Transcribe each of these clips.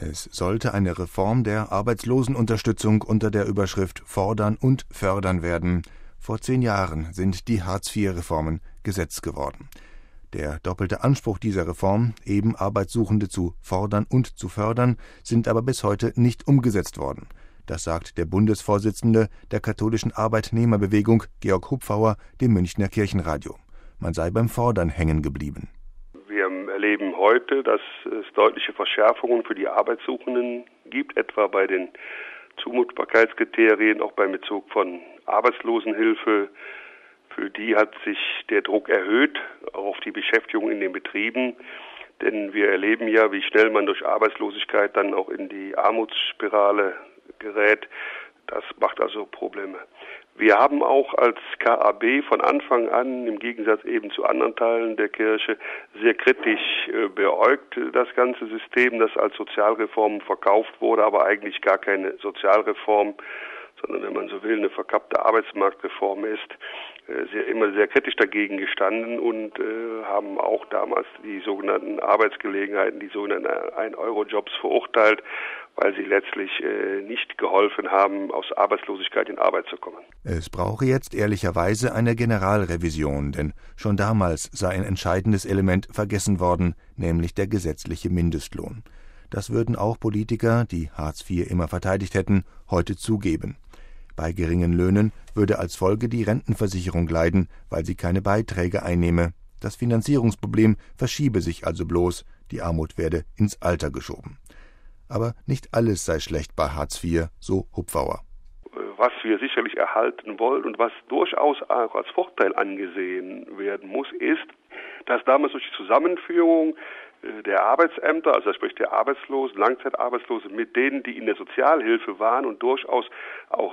Es sollte eine Reform der Arbeitslosenunterstützung unter der Überschrift Fordern und Fördern werden. Vor 10 Jahren sind die Hartz-IV-Reformen Gesetz geworden. Der doppelte Anspruch dieser Reform, eben Arbeitssuchende zu fordern und zu fördern, sind aber bis heute nicht umgesetzt worden. Das sagt der Bundesvorsitzende der katholischen Arbeitnehmerbewegung, Georg Hupfauer, dem Münchner Kirchenradio. Man sei beim Fordern hängen geblieben. Wir erleben heute, dass es deutliche Verschärfungen für die Arbeitssuchenden gibt, etwa bei den Zumutbarkeitskriterien, auch beim Bezug von Arbeitslosenhilfe. Für die hat sich der Druck erhöht, auch auf die Beschäftigung in den Betrieben. Denn wir erleben ja, wie schnell man durch Arbeitslosigkeit dann auch in die Armutsspirale gerät. Das macht also Probleme. Wir haben auch als KAB von Anfang an, im Gegensatz eben zu anderen Teilen der Kirche, sehr kritisch beäugt das ganze System, das als Sozialreform verkauft wurde, aber eigentlich gar keine Sozialreform, sondern, wenn man so will, eine verkappte Arbeitsmarktreform ist, immer sehr kritisch dagegen gestanden und haben auch damals die sogenannten Arbeitsgelegenheiten, die sogenannten 1-Euro-Jobs verurteilt, weil sie letztlich nicht geholfen haben, aus Arbeitslosigkeit in Arbeit zu kommen. Es brauche jetzt ehrlicherweise eine Generalrevision, denn schon damals sei ein entscheidendes Element vergessen worden, nämlich der gesetzliche Mindestlohn. Das würden auch Politiker, die Hartz IV immer verteidigt hätten, heute zugeben. Bei geringen Löhnen würde als Folge die Rentenversicherung leiden, weil sie keine Beiträge einnehme. Das Finanzierungsproblem verschiebe sich also bloß, die Armut werde ins Alter geschoben. Aber nicht alles sei schlecht bei Hartz IV, so Hupfauer. Was wir sicherlich erhalten wollen und was durchaus auch als Vorteil angesehen werden muss, ist, dass damals durch die Zusammenführung der Arbeitsämter, also sprich der Arbeitslosen, Langzeitarbeitslosen, mit denen, die in der Sozialhilfe waren und durchaus auch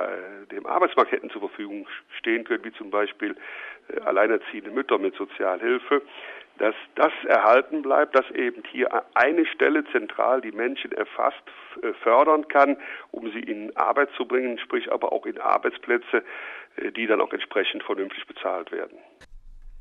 dem Arbeitsmarkt hätten zur Verfügung stehen können, wie zum Beispiel alleinerziehende Mütter mit Sozialhilfe, dass das erhalten bleibt, dass eben hier eine Stelle zentral die Menschen erfasst, fördern kann, um sie in Arbeit zu bringen, sprich aber auch in Arbeitsplätze, die dann auch entsprechend vernünftig bezahlt werden.